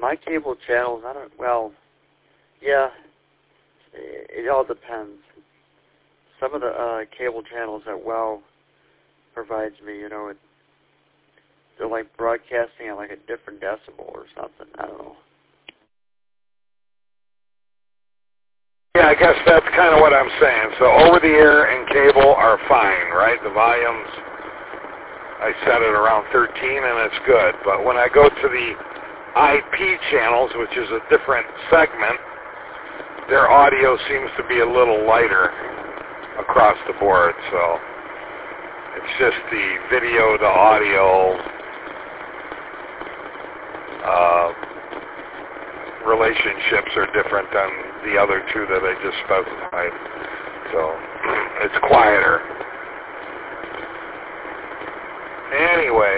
My cable channels, yeah, it all depends. Some of the cable channels that WOW provides me, they're like broadcasting at like a different decibel or something. I don't know. Yeah, I guess that's kind of what I'm saying. So over the air and cable are fine, right? The volumes, I set it around 13 and it's good. But when I go to the IP channels, which is a different segment, their audio seems to be a little lighter across the board. So it's just the video to audio relationships are different than the other two that I just specified. So it's quieter. Anyway,